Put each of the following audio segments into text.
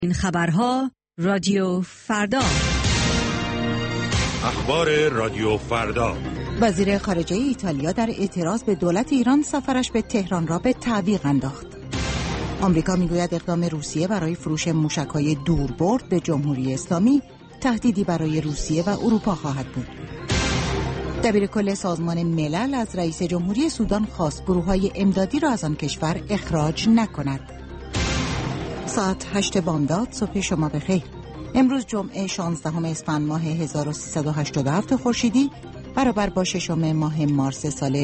این خبرها رادیو فردا. اخبار رادیو فردا. وزیر خارجه ایتالیا در اعتراض به دولت ایران سفرش به تهران را به تعویق انداخت. آمریکا میگوید اقدام روسیه برای فروش موشک‌های دوربرد به جمهوری اسلامی تهدیدی برای روسیه و اروپا خواهد بود. دبیرکل سازمان ملل از رئیس جمهوری سودان خواست گروه‌های امدادی را از آن کشور اخراج نکند. ساعت 8 بامداد، صبح شما بخیر. امروز جمعه 16 اسفند ماه 1387 خورشیدی برابر با 6 ماه مارس سال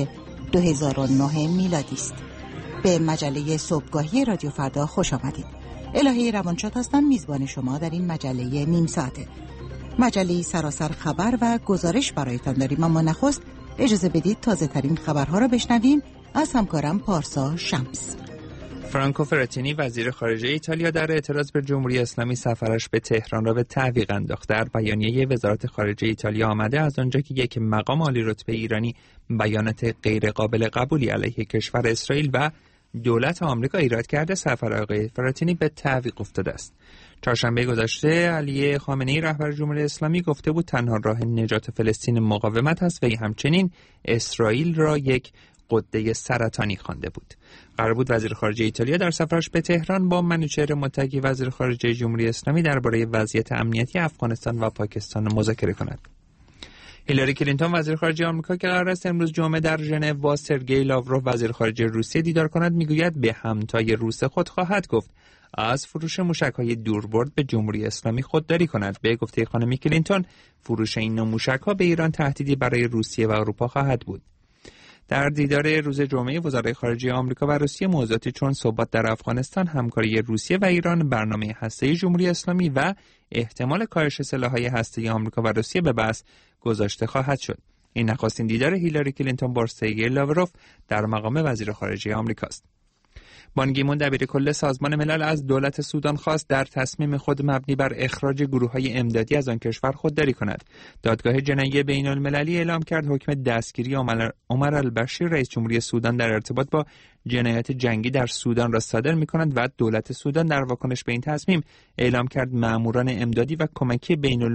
2009 میلادی است. به مجله صبحگاهی رادیو فردا خوش آمدید. الهه روانشاد هستم، میزبان شما در این مجله نیم ساعته. مجله سراسر خبر و گزارش برایتان داریم، اما نخست اجازه بدید تازه ترین خبرها را بشنویم از همکارم پارسا شمس. فرانکو فراتینی وزیر خارجه ایتالیا در اعتراض به جمهوری اسلامی سفرش به تهران را به تعویق انداخت. در بیانیه وزارت خارجه ایتالیا آمده از آنجا که یک مقام عالی رتبه ایرانی بیانات غیر قابل قبولی علیه کشور اسرائیل و دولت آمریکا ایراد کرده، سفر آقای فراتینی به تعویق افتاده است. چهارشنبه گذشته علی خامنه‌ای رهبر جمهوری اسلامی گفته بود تنها راه نجات فلسطین مقاومت است و همچنین اسرائیل را یک غده سرطانی خوانده بود. قرار بود وزیر خارجه ایتالیا در سفرش به تهران با منوچهر متقی وزیر خارجه جمهوری اسلامی درباره وضعیت امنیتی افغانستان و پاکستان مذاکره کند. هیلاری کلینتون وزیر خارجه آمریکا که قرار است امروز جمعه در ژنو با سرگئی لاوروف وزیر خارجه روسیه دیدار کند، میگوید به همتای روس خود خواهد گفت از فروش موشک‌های دوربرد به جمهوری اسلامی خودداری کند. به گفته خانم کلینتون فروش این نوع موشک‌ها به ایران تهدیدی برای روسیه و اروپا خواهد بود. در دیدار روز جمعه وزرای خارجه آمریکا و روسیه موضوعاتی چون ثبات در افغانستان، همکاری روسیه و ایران، برنامه هسته‌ای جمهوری اسلامی و احتمال کاهش سلاح‌های هسته‌ای آمریکا و روسیه به بحث گذاشته خواهد شد. این نخستین دیدار هیلاری کلینتون با سرگئی لاوروف در مقام وزیر خارجه آمریکا است. بان کی مون دبیرکل سازمان ملل از دولت سودان خواست در تصمیم خود مبنی بر اخراج گروه‌های امدادی از آن کشور خودداری کند. دادگاه جنایی بین‌المللی اعلام کرد حکم دستگیری عمر البشیر رئیس جمهوری سودان در ارتباط با جنایات جنگی در سودان را صادر می‌کند و دولت سودان در واکنش به این تصمیم اعلام کرد مأموران امدادی و کمکی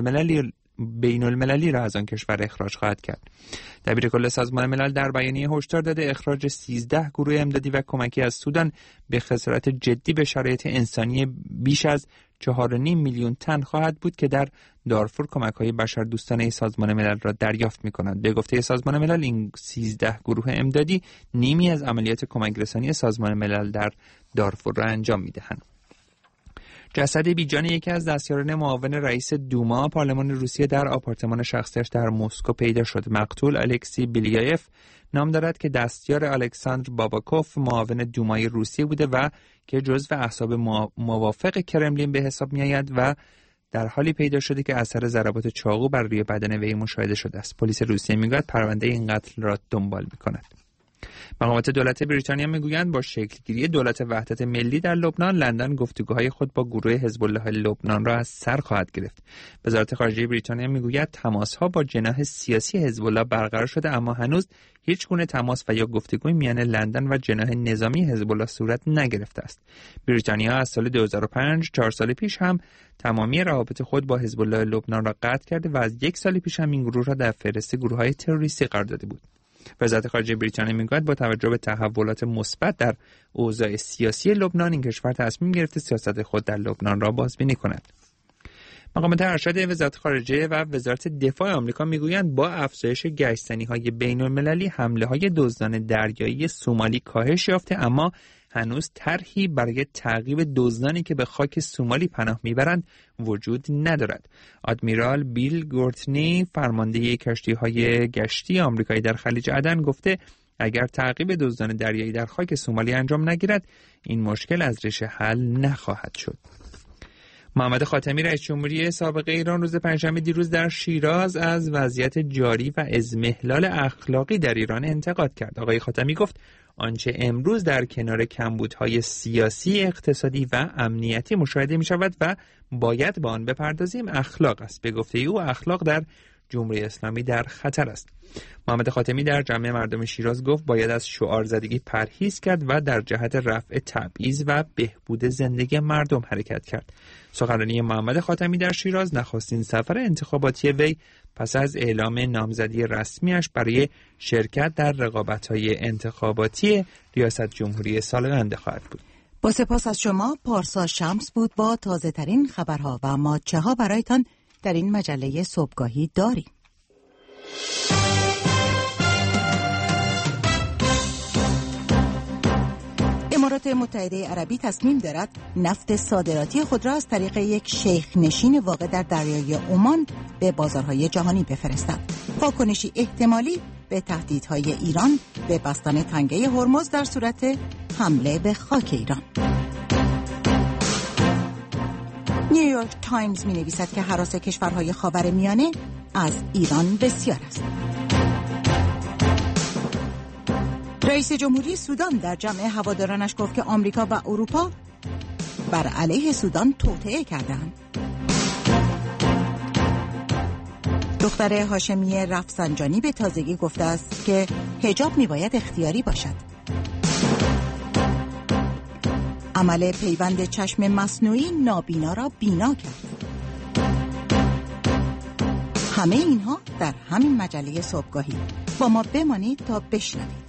بین‌المللی را از آن کشور اخراج خواهد کرد. دبیرکل سازمان ملل در بیانیه هشدار داده اخراج 13 گروه امدادی و کمکی از سودان به خسارت جدی به شرایط انسانی بیش از 4.5 میلیون تن خواهد بود که در دارفور کمک‌های بشردوستانه سازمان ملل را دریافت می‌کنند. به گفته سازمان ملل این 13 گروه امدادی نیمی از عملیات کمک‌رسانی سازمان ملل در دارفور را انجام می‌دهند. جسد بیجان یکی از دستیاران معاون رئیس دوما پارلمان روسیه در آپارتمان شخصیش در مسکو پیدا شد. مقتول الکسی بیلیایف نام دارد که دستیار الکساندر باباکوف معاون دومای روسیه بوده و که جزو احزاب موافق کرملین به حساب می‌آید و در حالی پیدا شده که اثر ضربات چاقو بر روی بدن وی مشاهده شده است. پلیس روسیه میگوید پرونده این قتل را دنبال می‌کند. مقامات دولت بریتانیا میگویند با شکلگیری دولت وحدت ملی در لبنان، لندن گفتگوهای خود با گروه حزب الله لبنان را از سر خواهد گرفت. وزارت خارجه بریتانیا میگوید تماس‌ها با جناح سیاسی حزب الله برقرار شده، اما هنوز هیچ گونه تماس و یا گفتگوی میان لندن و جناح نظامی حزب الله صورت نگرفته است. بریتانیا از سال 2005 4 سال پیش هم تمامی روابط خود با حزب الله لبنان را قطع کرده و از 1 سال پیش هم این گروه را در فهرست گروه‌های تروریستی قرار داده بود. وزارت خارجه بریتانیا میگوید با توجه به تحولات مثبت در اوضاع سیاسی لبنان، این کشور تصمیم گرفته سیاست خود در لبنان را بازبینی کند. مقامات ارشد وزارت خارجه و وزارت دفاع آمریکا میگویند با افزایش گشتنی‌های بین‌المللی حمله‌های دزدان دریایی سومالی کاهش یافته، اما هنوز طرحی برای تعقیب دزدانی که به خاک سومالی پناه میبرند وجود ندارد. آدمیرال بیل گورتنی فرمانده کشتی‌های گشتی آمریکایی در خلیج عدن گفته اگر تعقیب دزدان دریایی در خاک سومالی انجام نگیرد این مشکل از ریشه حل نخواهد شد. محمد خاتمی رئیس جمهوری سابق ایران روز پنجشنبه دیروز در شیراز از وضعیت جاری و اضمحلال اخلاقی در ایران انتقاد کرد. آقای خاتمی گفت آنچه امروز در کنار کمبودهای سیاسی، اقتصادی و امنیتی مشاهده می شود و باید به آن بپردازیم اخلاق است. به گفته او اخلاق در جمهوری اسلامی در خطر است. محمد خاتمی در جمع مردم شیراز گفت باید از شعار زدگی پرهیز کرد و در جهت رفع تبعیض و بهبود زندگی مردم حرکت کرد. سخنرانی محمد خاتمی در شیراز نخستین سفر انتخاباتی وی پس از اعلام نامزدی رسمیش برای شرکت در رقابت‌های انتخاباتی ریاست جمهوری سال آینده خواهد بود. با سپاس از شما. پارسا شمس بود با تازه ترین خبرها و ما چه ها برایتان در این مجله صبحگاهی داریم. امارات متحده عربی تصمیم دارد نفت صادراتی خود را از طریق یک شیخ نشین واقع در دریای عمان به بازارهای جهانی بفرستد. واکنشی احتمالی به تهدیدهای ایران به بستن تنگه هرمز در صورت حمله به خاک ایران. نیویورک تایمز می نویسد که هراس کشورهای خاورمیانه از ایران بسیار است. رئیس جمهوری سودان در جمع هوادارانش گفت که آمریکا و اروپا بر علیه سودان توطئه کردند. دختر هاشمی رفسنجانی به تازگی گفته است که حجاب میباید اختیاری باشد. عمل پیوند چشم مصنوعی نابینا را بینا کرد. همه اینها در همین مجله صبحگاهی. با ما بمانید تا بشنوید.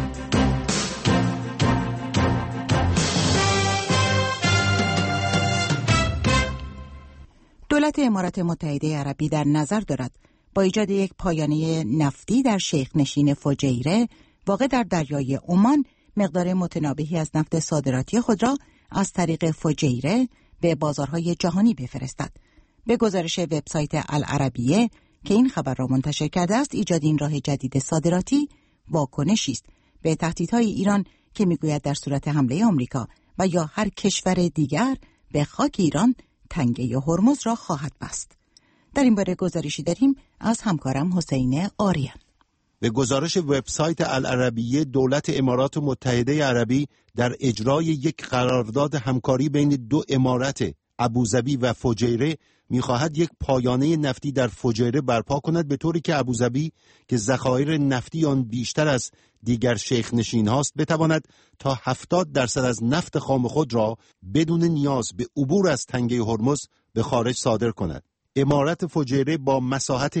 دولت امارات متحده عربی در نظر دارد با ایجاد یک پایانه نفتی در شیخ نشین فجیره واقع در دریای عمان مقدار متنابهی از نفت صادراتی خود را از طریق فجیره به بازارهای جهانی بفرستد. به گزارش وبسایت العربیه که این خبر را منتشر کرده است، ایجاد این راه جدید صادراتی واکنشی است به تهدیدهای ایران که میگوید در صورت حمله آمریکا و یا هر کشور دیگر به خاک ایران تنگه هرمز را خواهد بست. در این باره گزارشی داریم از همکارم حسین آریان. به گزارش وبسایت العربیه، دولت امارات متحده عربی در اجرای یک قرارداد همکاری بین دو امارت ابوظبی و فجیره می‌خواهد یک پایانه نفتی در فجیره برپا کند، به طوری که ابوظبی که ذخایر نفتی آن بیشتر از دیگر شیخ نشین هاست بتواند تا 70% از نفت خام خود را بدون نیاز به عبور از تنگه هرمز به خارج صادر کند. امارت فجیره با مساحت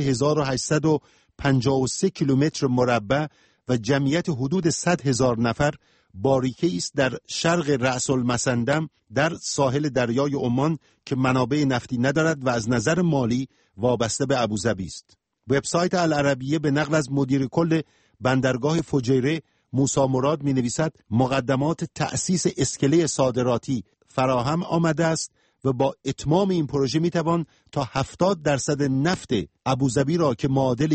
1853 کیلومتر مربع و جمعیت حدود 100,000 نفر باریکه‌ای است در شرق رأس المسندم در ساحل دریای عمان که منابع نفتی ندارد و از نظر مالی وابسته به ابوظبی است. وبسایت العربیه به نقل از مدیر کل بندرگاه فجیره موسی مراد می‌نویسد مقدمات تأسیس اسکله صادراتی فراهم آمده است و با اتمام این پروژه میتوان تا 70% نفت ابوظبی را که معادل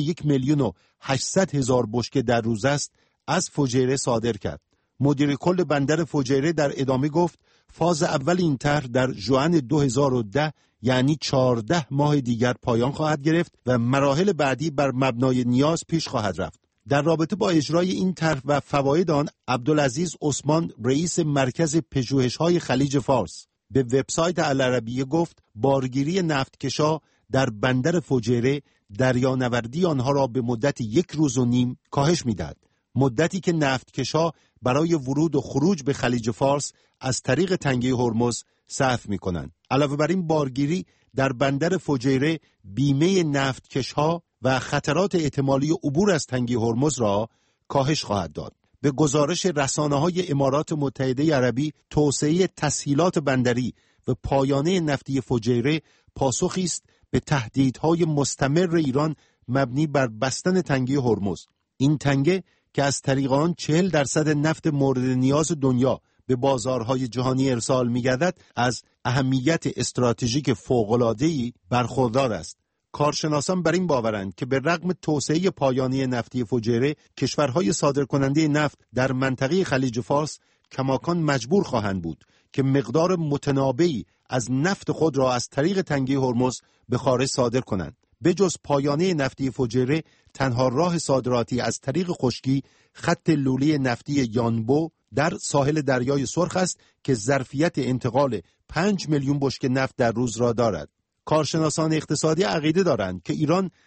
1,800,000 بشکه در روز است از فجیره صادر کرد. مدیر کل بندر فجیره در ادامه گفت فاز اول این طرح در ژوئن 2010 یعنی 14 ماه دیگر پایان خواهد گرفت و مراحل بعدی بر مبنای نیاز پیش خواهد رفت. در رابطه با اجرای این طرح و فواید آن، عبدالعزیز عثمان رئیس مرکز پژوهش‌های خلیج فارس به وبسایت العربیه گفت بارگیری نفتکشا در بندر فجیره دریانوردی آنها را به مدت 1.5 روز کاهش می‌دهد، مدتی که نفتکشا برای ورود و خروج به خلیج فارس از طریق تنگه هرمز صرف می‌کنند. علاوه بر این، بارگیری در بندر فجیره بیمه نفتکشها و خطرات احتمالی عبور از تنگه هرمز را کاهش خواهد داد. به گزارش رسانه‌های امارات متحده عربی، توسعه تسهیلات بندری و پایانه نفتی فجیره پاسخی است به تهدیدهای مستمر ایران مبنی بر بستن تنگه هرمز. این تنگه که از طریق آن 40% نفت مورد نیاز دنیا به بازارهای جهانی ارسال می‌گردد، از اهمیت استراتژیک فوق‌العاده‌ای برخوردار است. کارشناسان بر این باورند که به رغم توسعه پایانی نفتی فجیره، کشورهای صادرکننده نفت در منطقه خلیج فارس کماکان مجبور خواهند بود که مقدار متنابعی از نفت خود را از طریق تنگه هرمز به خارج صادر کنند. به جز پایانه نفتی فجیره، تنها راه صادراتی از طریق خشکی خط لوله نفتی یانبو در ساحل دریای سرخ است که ظرفیت انتقال 5 میلیون بشکه نفت در روز را دارد. کارشناسان اقتصادی عقیده دارند که ایران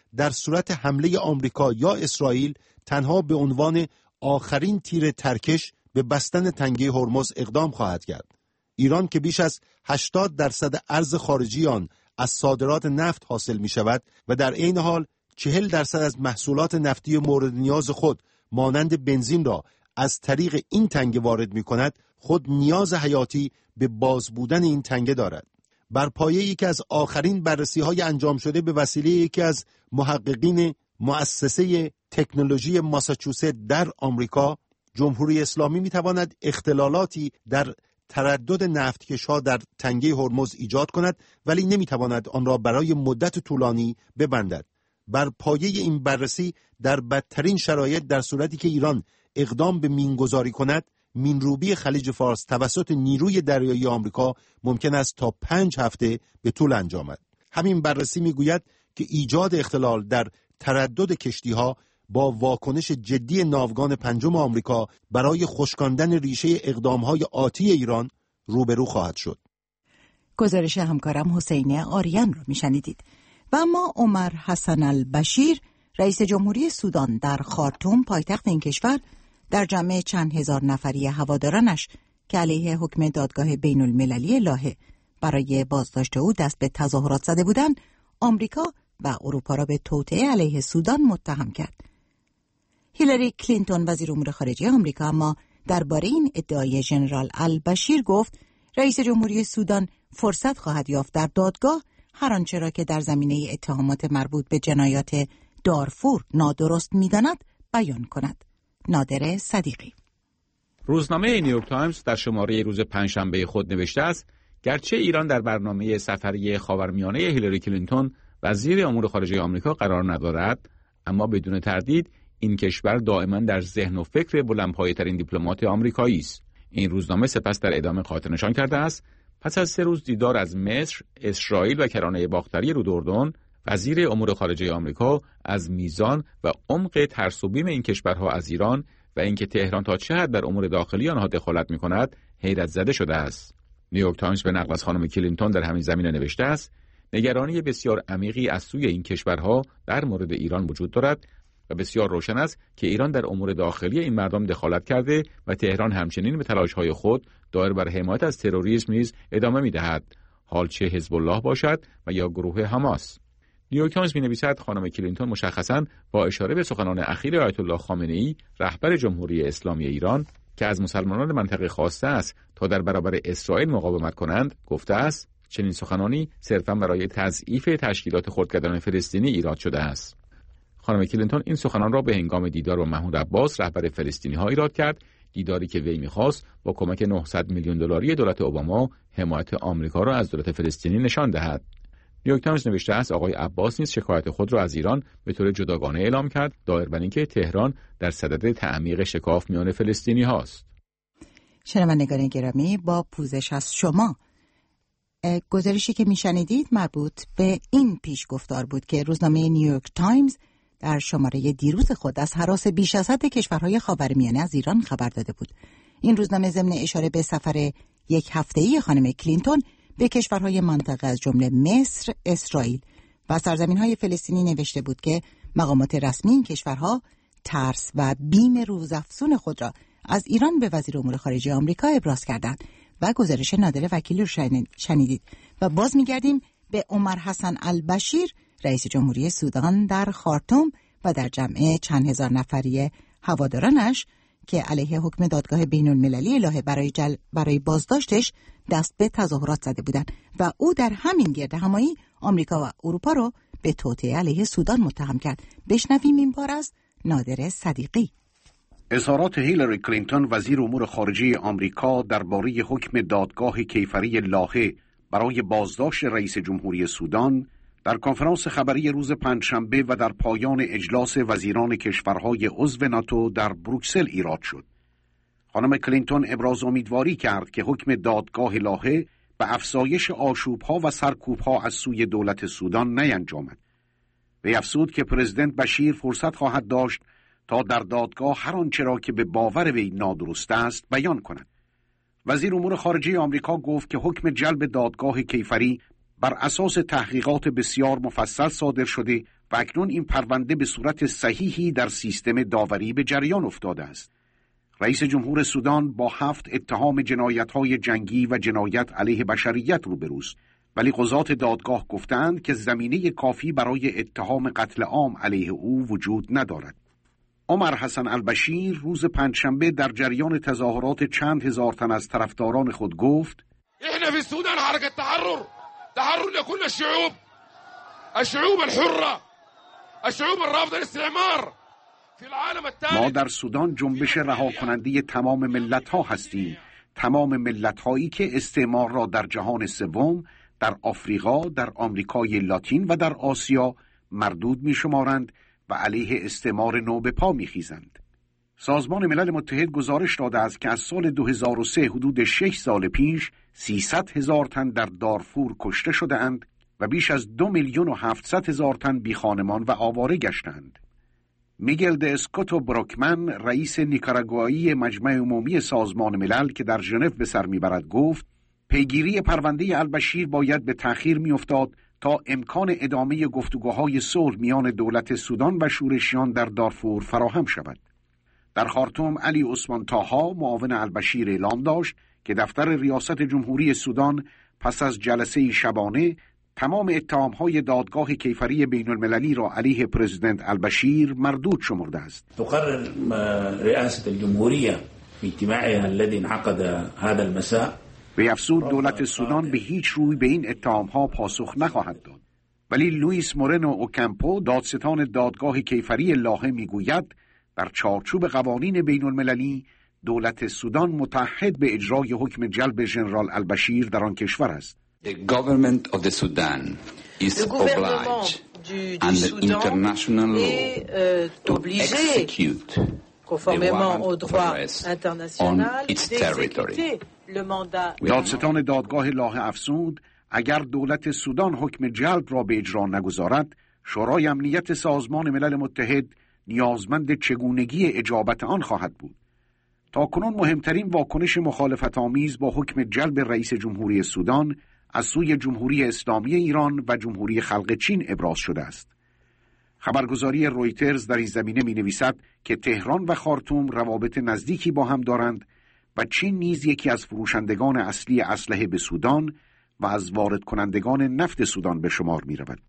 در صورت حمله آمریکا یا اسرائیل تنها به عنوان آخرین تیر ترکش به بستن تنگه هرمز اقدام خواهد کرد. ایران که بیش از 80% ارز خارجی آن از صادرات نفت حاصل می شود و در عین حال 40% از محصولات نفتی مورد نیاز خود مانند بنزین را از طریق این تنگه وارد می کند، خود نیاز حیاتی به باز بودن این تنگه دارد. بر پایه یکی از آخرین بررسی‌های انجام شده به وسیله یکی از محققین مؤسسه تکنولوژی ماساچوست در آمریکا، جمهوری اسلامی می‌تواند اختلالاتی در تردد نفتکش‌ها در تنگه هرمز ایجاد کند، ولی نمی‌تواند آن را برای مدت طولانی ببندد. بر پایه این بررسی در بدترین شرایط در صورتی که ایران اقدام به مینگذاری کند، مینروبی خلیج فارس توسط نیروی دریایی آمریکا ممکن است تا 5 هفته به طول انجامد. همین بررسی میگوید که ایجاد اختلال در تردد کشتی‌ها با واکنش جدی ناوگان پنجم آمریکا برای خشکاندن ریشه اقدام‌های آتی ایران روبرو خواهد شد. گزارش همکارم حسین آریان را میشنیدید. و اما عمر حسن البشیر، رئیس جمهوری سودان، در خارتوم پایتخت این کشور، در جمع چند هزار نفری هوادارانش که علیه حکم دادگاه بین المللی لاهه برای بازداشت او دست به تظاهرات زده بودند، آمریکا و اروپا را به توطئه علیه سودان متهم کرد. هیلاری کلینتون وزیر امور خارجه آمریکا اما درباره این ادعای ژنرال البشیر گفت رئیس جمهوری سودان فرصت خواهد یافت در دادگاه هر آنچه را که در زمینه اتهامات مربوط به جنایات دارفور نادرست می‌داند بیان کند. نادر صدیقی. روزنامه نیویورک تایمز در شماره روز پنجشنبه خود نوشته است گرچه ایران در برنامه سفری خاورمیانه هیلاری کلینتون وزیر امور خارجه آمریکا قرار ندارد، اما بدون تردید این کشور دائما در ذهن و فکر بلندپایه‌ترین دیپلمات آمریکایی است. این روزنامه سپس در ادامه قاطع نشان کرده است پس از 3 روز دیدار از مصر، اسرائیل و کرانه باختری روداردن، وزیر امور خارجه آمریکا از میزان و عمق ترس و بیم این کشورها از ایران و اینکه تهران تا چه حد در امور داخلی آنها دخالت می‌کند حیرت زده شده است. نیویورک تایمز به نقل از خانم کلینتون در همین زمینه نوشته است نگرانی بسیار عمیقی از سوی این کشورها در مورد ایران وجود دارد و بسیار روشن است که ایران در امور داخلی این مردم دخالت کرده و تهران همچنین به تلاش‌های خود دایر بر حمایت از تروریسم نیز ادامه می‌دهد، حال چه حزب الله باشد و یا گروه حماس. نیویورک تایمز می‌نویسد خانم کلینتون مشخصاً با اشاره به سخنان اخیر آیت الله خامنه‌ای رهبر جمهوری اسلامی ایران که از مسلمانان منطقه خواسته است تا در برابر اسرائیل مقاومت کنند گفته است چنین سخنانی صرفاً برای تضعیف تشکیلات خودگردان فلسطینی ایراد شده است. خانم کلینتون این سخنان را به هنگام دیدار با محمود عباس رهبر فلسطینی‌ها ایراد کرد، دیداری که وی می‌خواست با کمک 900 میلیون دلاری دولت اوباما حمایت آمریکا را از دولت فلسطینی نشان دهد. نیویورک تایمز نوشته است آقای عباس نیز شکایت خود را از ایران به طور جداگانه اعلام کرد، دایر بر اینکه تهران در صدد تعمیق شکاف میان فلسطینی هاست. شنوندگان گرامی، با پوزش از شما، گزارشی که میشنیدید مربوط به این پیشگفتار بود که روزنامه نیویورک تایمز در شماره دیروز خود از هراس بیش از حد کشورهای خاورمیانه از ایران خبر داده بود. این روزنامه ضمن اشاره به سفر 1 هفته‌ای خانم کلینتون به کشورهای منطقه از جمله مصر، اسرائیل و سرزمین‌های فلسطینی نوشته بود که مقامات رسمی این کشورها ترس و بیم روزافزون خود را از ایران به وزیر امور خارجه آمریکا ابراز کردند و گزارش نادر وکیلی رو شنیدید. و باز می‌گردیم به عمر حسن البشیر، رئیس جمهوری سودان، در خارتوم و در جمع چند هزار نفری هوادارانش که علیه حکم دادگاه بین المللی لاهه برای بازداشتش دست به تظاهرات زده بودند و او در همین گرد همایی آمریکا و اروپا رو به توطئه علیه سودان متهم کرد. بشنویم این بار از نادر صدیقی. اظهارات هیلاری کلینتون وزیر امور خارجه آمریکا درباره حکم دادگاه کیفری لاهه برای بازداشت رئیس جمهوری سودان در کنفرانس خبری روز پنجشنبه و در پایان اجلاس وزیران کشورهای عضو ناتو در بروکسل ایراد شد. خانم کلینتون ابراز امیدواری کرد که حکم دادگاه لاهه به افزایش آشوب‌ها و سرکوب‌ها از سوی دولت سودان نینجامد. وی افزود که پرزیدنت بشیر فرصت خواهد داشت تا در دادگاه هر آنچه را که به باور وی نادرست است بیان کند. وزیر امور خارجه آمریکا گفت که حکم جلب دادگاه کیفری بر اساس تحقیقات بسیار مفصل صادر شده و اکنون این پرونده به صورت صحیحی در سیستم داوری به جریان افتاده است. رئیس جمهور سودان با 7 اتهام جنایت‌های جنگی و جنایت علیه بشریت روبروست، ولی قضات دادگاه گفتند که زمینه کافی برای اتهام قتل عام علیه او وجود ندارد. عمر حسن البشیر روز پنجشنبه در جریان تظاهرات چند هزار تن از طرفداران خود گفت: احنا في السودان حركة تحرر لكل الشعوب الحرة الشعوب الرافضة للاستعمار في العالم الثالث. ما در سودان جنبش رها کننده تمام ملت‌ها هستیم، تمام ملت‌هایی که استعمار را در جهان سوم، در آفریقا، در آمریکای لاتین و در آسیا مردود می‌شمارند و علیه استعمار نو به پا می‌خیزند. سازمان ملل متحد گزارش داده است که از سال 2003 حدود 6 سال پیش 300,000 تن در دارفور کشته شده‌اند و بیش از 2,700,000 تن بیخانمان و آواره گشتند. میگل د اسکوتو بروکمن رئیس نیکاراگوایی مجمع عمومی سازمان ملل که در ژنو به سر میبرد گفت: پیگیری پرونده البشیر باید به تأخیر میافتاد تا امکان ادامه گفتگوهای صلح میان دولت سودان و شورشیان در دارفور فراهم شود. در خارتوم علی عثمان طاها معاون البشیر اعلام داشت که دفتر ریاست جمهوری سودان پس از جلسه شبانه تمام اتهام‌های دادگاه کیفری بین‌المللی را علیه پرزیدنت البشیر مردود شمرده است. تقرر رئاسة الجمهورية في اجتماعها الذي انعقد هذا المساء. وی افزود دولت سودان به هیچ روی به این اتهام‌ها پاسخ نخواهد داد. ولی لوئیس مورنو اوکامپو دادستان دادگاه کیفری لاهه میگوید در چارچوب قوانین بین‌المللی دولت سودان متعهد به اجرای حکم جلب ژنرال البشیر در آن کشور است. The government of the Sudan is obliged under international law to execute the warrant of arrest on its territory. دادستان دادگاه لاهه افزود اگر دولت سودان حکم جلب را به اجرا نگذارد، شورای امنیت سازمان ملل متحد نیازمند چگونگی اجابت آن خواهد بود. تاکنون مهمترین واکنش مخالفت آمیز با حکم جلب رئیس جمهوری سودان از سوی جمهوری اسلامی ایران و جمهوری خلق چین ابراز شده است. خبرگزاری رویترز در این زمینه می‌نویسد که تهران و خارتوم روابط نزدیکی با هم دارند و چین نیز یکی از فروشندگان اصلی اسلحه به سودان و از وارد کنندگان نفت سودان به شمار می‌رود.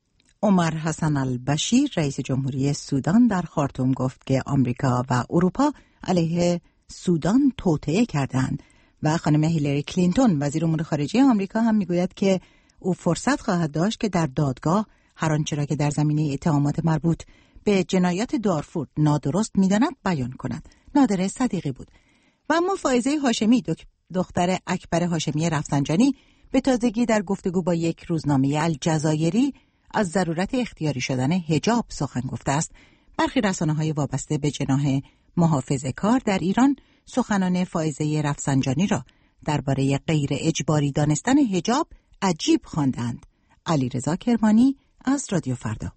عمر حسن البشیر رئیس جمهوری سودان در خارتوم گفت که آمریکا و اروپا علیه سودان توطئه کردند و خانم هیلاری کلینتون وزیر امور خارجه آمریکا هم میگوید که او فرصت خواهد داشت که در دادگاه هر آنچه را که در زمینه اتهامات مربوط به جنایات دارفور نادرست می‌داند بیان کند. نادره صدیقی بود. و اما فائزه هاشمی دختر اکبر هاشمی رفسنجانی به تازگی در گفتگو با یک روزنامه الجزایری از ضرورت اختیاری شدن حجاب سخن گفته است. برخی رسانه‌های وابسته به جناح محافظه‌کار در ایران سخنان فائزه رفسنجانی را درباره غیر اجباری دانستن حجاب عجیب خواندند. علیرضا کرمانی از رادیو فردا.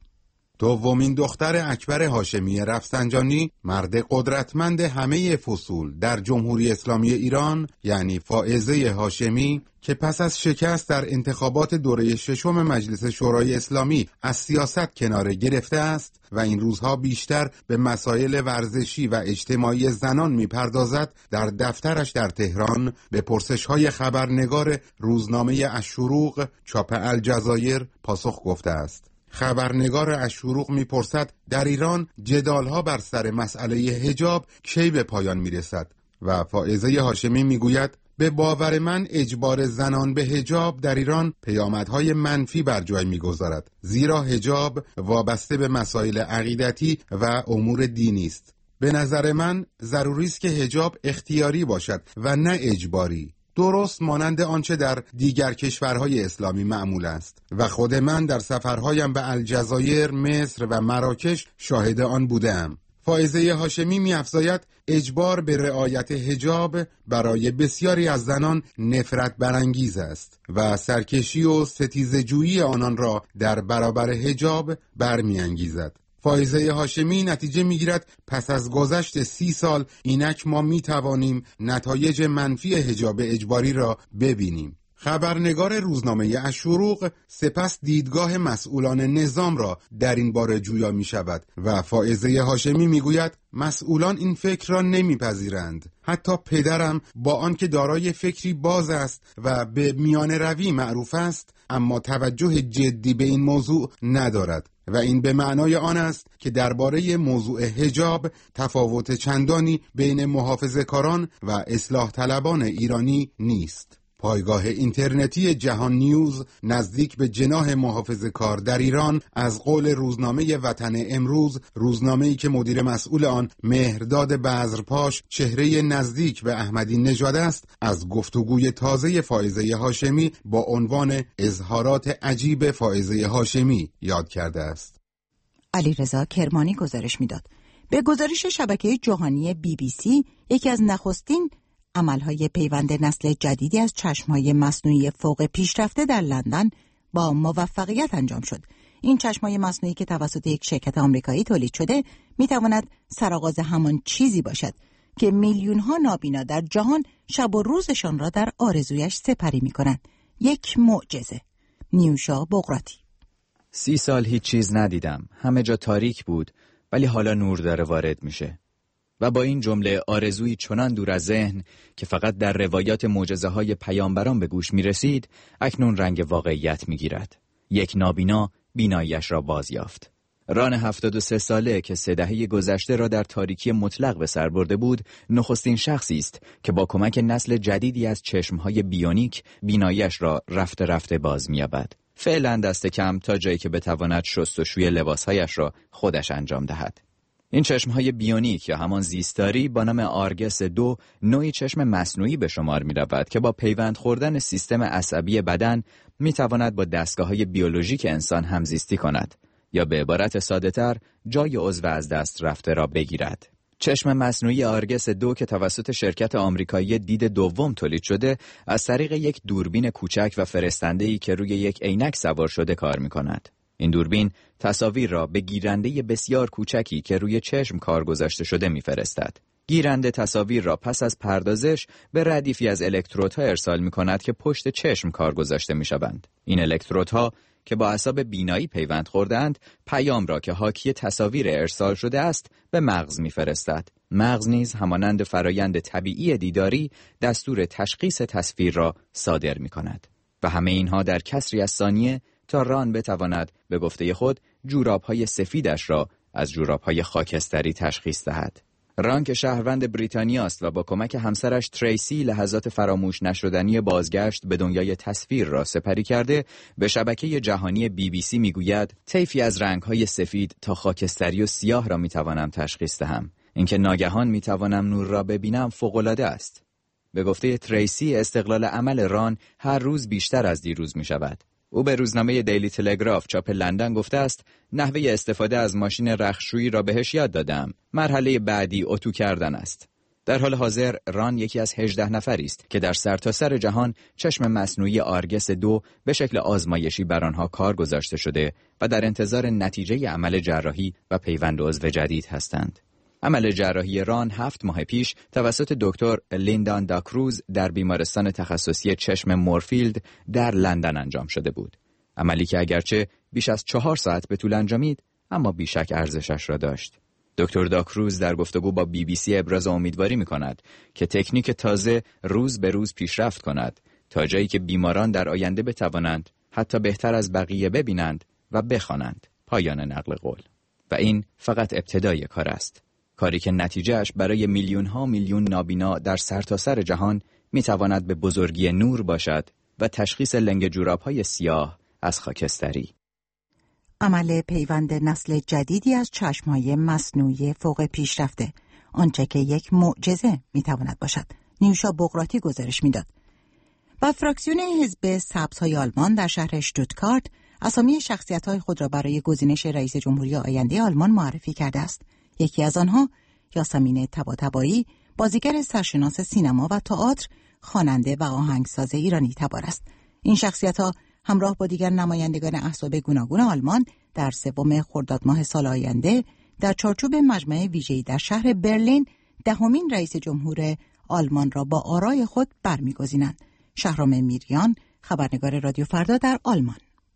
دومین دختر اکبر هاشمی رفسنجانی، مرد قدرتمند همه فصول در جمهوری اسلامی ایران، یعنی فائزه هاشمی، که پس از شکست در انتخابات دوره ششم مجلس شورای اسلامی از سیاست کناره گرفته است و این روزها بیشتر به مسائل ورزشی و اجتماعی زنان می‌پردازد، در دفترش در تهران به پرسش‌های خبرنگار روزنامه الشروق چاپ الجزایر پاسخ گفته است. خبرنگار الشروق می‌پرسد در ایران جدال‌ها بر سر مسئله حجاب کی به پایان می‌رسد و فائزه هاشمی می‌گوید به باور من اجبار زنان به حجاب در ایران پیامدهای منفی بر جای می‌گذارد، زیرا حجاب وابسته به مسائل عقیدتی و امور دینی است. به نظر من ضروری است که حجاب اختیاری باشد و نه اجباری، درست مانند آنچه در دیگر کشورهای اسلامی معمول است و خود من در سفرهایم به الجزایر، مصر و مراکش شاهد آن بودم. فائزه هاشمی می‌افزاید اجبار به رعایت حجاب برای بسیاری از زنان نفرت برانگیز است و سرکشی و ستیزه‌جویی آنان را در برابر حجاب برمی‌انگیزد. فائزه هاشمی نتیجه می‌گیرد پس از گذشت 30 سال اینک ما می‌توانیم نتایج منفی حجاب اجباری را ببینیم. خبرنگار روزنامه الشروق سپس دیدگاه مسئولان نظام را در این باره جویا می شود و فائزه هاشمی می گوید مسئولان این فکر را نمیپذیرند. حتی پدرم با آنکه دارای فکری باز است و به میان روی معروف است، اما توجه جدی به این موضوع ندارد و این به معنای آن است که درباره موضوع حجاب تفاوت چندانی بین محافظه‌کاران و اصلاح طلبان ایرانی نیست. پایگاه اینترنتی جهان نیوز نزدیک به جناح محافظه‌کار در ایران از قول روزنامه وطن امروز، روزنامه‌ای که مدیر مسئول آن مهرداد بذرپاش چهره نزدیک به احمدی نژاد است، از گفتگوی تازه فائزه هاشمی با عنوان اظهارات عجیب فائزه هاشمی یاد کرده است. علیرضا کرمانی گزارش میداد. به گزارش شبکه جهانی BBC، یکی از نخستین عملهای پیوند نسل جدیدی از چشمهای مصنوعی فوق پیشرفته در لندن با موفقیت انجام شد. این چشمهای مصنوعی که توسط یک شرکت آمریکایی تولید شده میتواند سرآغاز همان چیزی باشد که میلیون‌ها نابینا در جهان شب و روزشان را در آرزویش سپری میکنند. یک معجزه. نیوشا بقراتی. 30 سال هیچ چیز ندیدم. همه جا تاریک بود، ولی حالا نور داره وارد میشه. و با این جمله آرزویی چنان دور از ذهن که فقط در روایات معجزه‌های پیامبران به گوش می‌رسید، اکنون رنگ واقعیت می‌گیرد. یک نابینا بیناییش را بازیافت. ران 73 ساله که 3 دهه گذشته را در تاریکی مطلق به سر برده بود، نخستین شخصی است که با کمک نسل جدیدی از چشم‌های بیونیک بیناییش را رفته رفته باز می‌یابد. فعلا دست کم تا جایی که بتواند شستشوی لباسهایش را خودش انجام دهد. این چشم‌های بیونیک یا همان زیستاری با نام آرگس 2 نوعی چشم مصنوعی به شمار می‌رود که با پیوند خوردن سیستم عصبی بدن می‌تواند با دستگاه‌های بیولوژیک انسان همزیستی کند یا به عبارت ساده‌تر جای عضو از دست رفته را بگیرد. چشم مصنوعی آرگس 2 که توسط شرکت آمریکایی دید دوم تولید شده، از طریق یک دوربین کوچک و فرستنده‌ای که روی یک عینک سوار شده کار می‌کند. این دوربین تصاویر را به گیرنده بسیار کوچکی که روی چشم کار گذاشته شده می‌فرستد. گیرنده تصاویر را پس از پردازش به ردیفی از الکترودها ارسال می‌کند که پشت چشم کار گذاشته می‌شوند. این الکترودها که با اعصاب بینایی پیوند خورده‌اند، پیام را که حاکی تصاویر ارسال شده است به مغز می‌فرستد. مغز نیز همانند فرایند طبیعی دیداری دستور تشخیص تصویر را صادر می‌کند و همه اینها در کسری از ثانیه تا ران بتواند به گفته خود جوراب‌های سفیدش را از جوراب‌های خاکستری تشخیص دهد. ران که شهروند بریتانیا است و با کمک همسرش تریسی لحظات فراموش نشدنی بازگشت به دنیای تصویر را سپری کرده، به شبکه جهانی BBC میگوید طیفی از رنگ‌های سفید تا خاکستری و سیاه را میتوانم تشخیص دهم. اینکه ناگهان میتوانم نور را ببینم فوق‌العاده است. به گفته تریسی استقلال عمل ران هر روز بیشتر از دیروز میشود. او به روزنامه دیلی تلگراف چاپ لندن گفته است نحوه استفاده از ماشین رختشویی را بهش یاد دادم. مرحله بعدی اتو کردن است. در حال حاضر ران یکی از 18 نفری است که در سرتاسر جهان چشم مصنوعی آرگس 2 به شکل آزمایشی بر آنها کار گذاشته شده و در انتظار نتیجه عمل جراحی و پیوند عضو جدید هستند. عمل جراحی ران 7 ماه پیش توسط دکتر لیندان داکروز در بیمارستان تخصصی چشم مورفیلد در لندن انجام شده بود. عملی که اگرچه بیش از 4 ساعت به طول انجامید، اما بیشک ارزشش را داشت. دکتر داکروز در گفتگو با BBC ابراز امیدواری می‌کند که تکنیک تازه روز به روز پیشرفت کند تا جایی که بیماران در آینده بتوانند حتی بهتر از بقیه ببینند و بخوانند. پایان نقل قول. و این فقط ابتدای کار است. کاری که نتیجهش برای میلیون‌ها میلیون نابینا در سرتاسر جهان میتواند به بزرگی نور باشد و تشخیص لنگ جوراب‌های سیاه از خاکستری. عمل پیوند نسل جدیدی از چشم‌های مصنوعی فوق پیشرفته، آنچه که یک معجزه میتواند باشد. نیوشا بقراتی گزارش میداد. و فراکسیون حزب سبزهای آلمان در شهر اشتوتگارت اسامی شخصیت‌های خود را برای گزینش رئیس جمهوری آینده آلمان معرفی کرده است. یکی از آنها یاسمین طباطبایی، بازیگر سرشناس سینما و تئاتر، خواننده و آهنگساز ایرانی تبار است. این شخصیت‌ها همراه با دیگر نمایندگان احزاب گوناگون آلمان در 3 خرداد ماه سال آینده در چارچوب مجمع ویژه‌ای در شهر برلین 10مین رئیس جمهور آلمان را با آرای خود برمی‌گزینند. شهرام میریان، خبرنگار رادیو فردا در آلمان.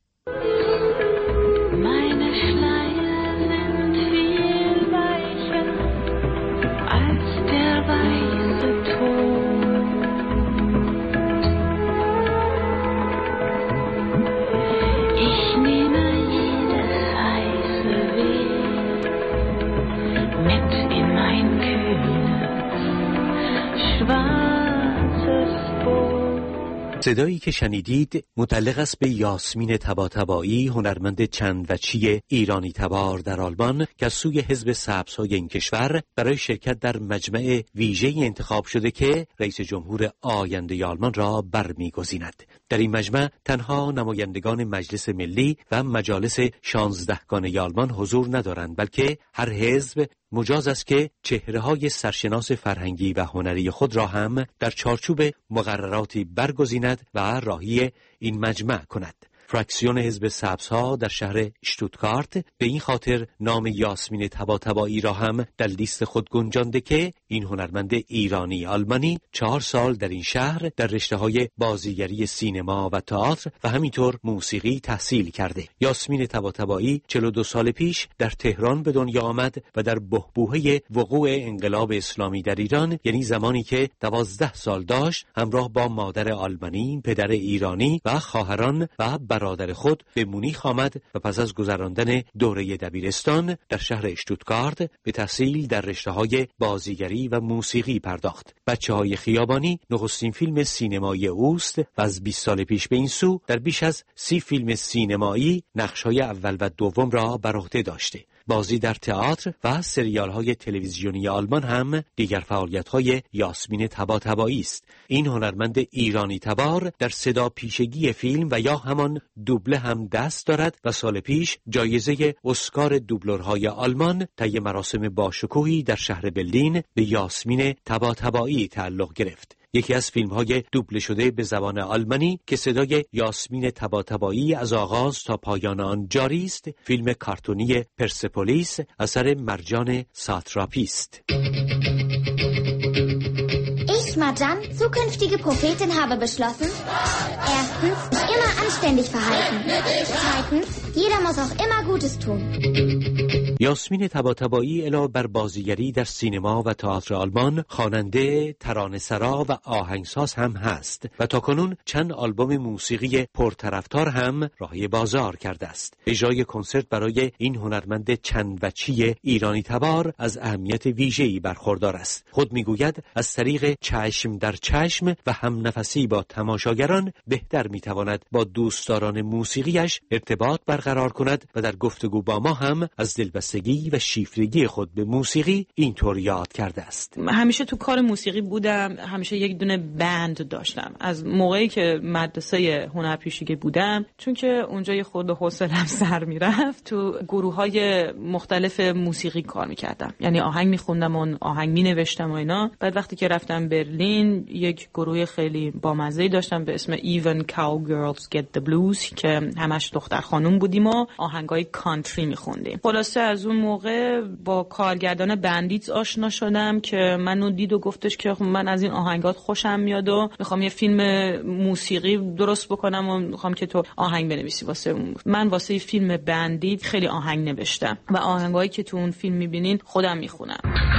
صدایی که شنیدید متعلق است به یاسمین طباطبایی، هنرمند چند وجهی ایرانی تبار در آلمان که از سوی حزب سبزهای این کشور برای شرکت در مجمع ویژه‌ای انتخاب شده که رئیس جمهور آینده آلمان را برمی‌گزیند. در این مجمع تنها نمایندگان مجلس ملی و مجالس 16گانه آلمان حضور ندارند، بلکه هر حزب مجاز است که چهره‌های سرشناس فرهنگی و هنری خود را هم در چارچوب مقرراتی برگزیند و راهی این مجمع کند. فراکسیون حزب سبزها در شهر اشتوتگارت به این خاطر نام یاسمین طباطبایی را هم در لیست خود گنجانده که این هنرمند ایرانی آلمانی 4 سال در این شهر در رشته‌های بازیگری سینما و تئاتر و همینطور موسیقی تحصیل کرده. یاسمین طباطبایی 42 سال پیش در تهران به دنیا آمد و در بحبوحه وقوع انقلاب اسلامی در ایران، یعنی زمانی که 12 سال داشت، همراه با مادر آلمانی، پدر ایرانی و خواهران و برادر خود به مونیخ آمد و پس از گذراندن دوره دبیرستان در شهر اشتوتگارت به تحصیل در رشته‌های بازیگری و موسیقی پرداخت. بچه‌های خیابانی نخستین فیلم سینمایی اوست و از 20 سال پیش به این سو در بیش از 30 فیلم سینمایی نقش‌های اول و دوم را بر عهده داشته. بازی در تئاتر و سریال‌های تلویزیونی آلمان هم دیگر فعالیت‌های یاسمین طباطبایی است. این هنرمند ایرانی تبار در صدا پیشگی فیلم و یا همان دوبله هم دست دارد و سال پیش جایزه اسکار دوبلورهای آلمان طی مراسم باشکوهی در شهر برلین به یاسمین طباطبایی تعلق گرفت. یکی از فیلم‌های دوبله شده به زبان آلمانی که صدای یاسمین طباطبایی از آغاز تا پایان آن جاری است، فیلم کارتونی پرسپولیس اثر مرجان ساتراپی است. Ich, Marjan, zukünftige Prophetin, habe beschlossen: erstens, immer anständig verhalten. Zweitens, jeder muss auch immer Gutes tun. یاسمین طباطبایی علاوه بر بازیگری در سینما و تئاتر آلمان، خواننده، ترانه‌سرا و آهنگساز هم هست و تاکنون چند آلبوم موسیقی پرطرفدار هم راهی بازار کرده است. اجرای کنسرت برای این هنرمند چند وجهی ایرانی تبار از اهمیت ویژه‌ای برخوردار است. خود میگوید از طریق چشم در چشم و هم نفسی با تماشاگران بهتر میتواند با دوستداران موسیقیش ارتباط برقرار کند و در گفتگو با ما هم از دلبستگی و شیفتگی خود به موسیقی اینطور یاد کرده است. همیشه تو کار موسیقی بودم، همیشه یک دونه بند داشتم از موقعی که مدرسه هنرپیشگی بودم، چون که اونجا یه خورده حوصله‌ام سر میرفت. تو گروه‌های مختلف موسیقی کار میکردم، یعنی آهنگ میخوندم و آهنگ مینوشتم و اینا. بعد وقتی که رفتم برلین یک گروه خیلی بامزه‌ای داشتم به اسم Even Cowgirls Get the Blues که همش دختر خانوم بودیم و آهنگای کانتری میخوندیم. خلاصه از اون موقع با کارگردان بندیت آشنا شدم که منو دید و گفتش که من از این آهنگات خوشم میاد و میخوام یه فیلم موسیقی درست بکنم و میخوام که تو آهنگ بنویسی واسه من. واسه فیلم بندیت خیلی آهنگ نوشتم و آهنگایی که تو اون فیلم میبینین خودم میخونم.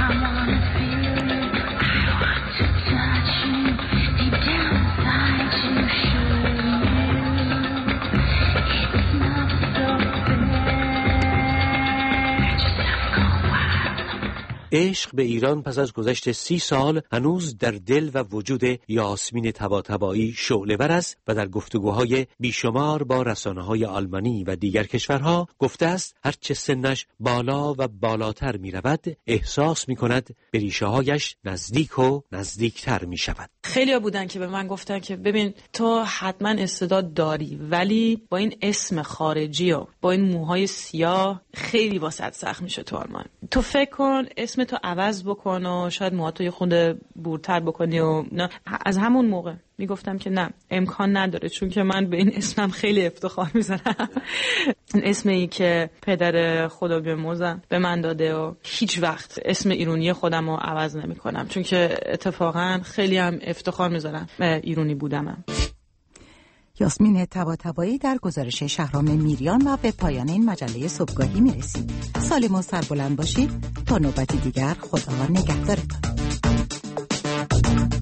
عشق به ایران پس از گذشت 30 سال هنوز در دل و وجود یاسمین طباطبایی شعله‌ور است و در گفتگوهای بیشمار با رسانه‌های آلمانی و دیگر کشورها گفته است هرچه سنش بالا و بالاتر می رود احساس می کند به ریشه‌هایش نزدیک و نزدیکتر می شود. خیلی‌ها بودن که به من گفتن که ببین تو حتما استعداد داری، ولی با این اسم خارجی و با این موهای سیاه خیلی واسط سخت میشه تو آلمان. تو فکر کن اسم تو عوض بکن و شاید موهاتو یه خورده بورتر بکنی و نه. از همون موقع میگفتم که نه، امکان نداره، چون که من به این اسمم خیلی افتخار میزنم. این اسمی که پدر خدا بیامرزم به من داده و هیچ وقت اسم ایرانی خودم رو عوض نمی کنم، چون که اتفاقا خیلی هم افتخار میذارم به ایرانی بودمم. یاسمین طباطبایی در گزارش شهرام میریان و به پایان این مجله صبحگاهی میرسید. سالم و سربلند باشید تا نوبتی دیگر. خدا نگهدارتان.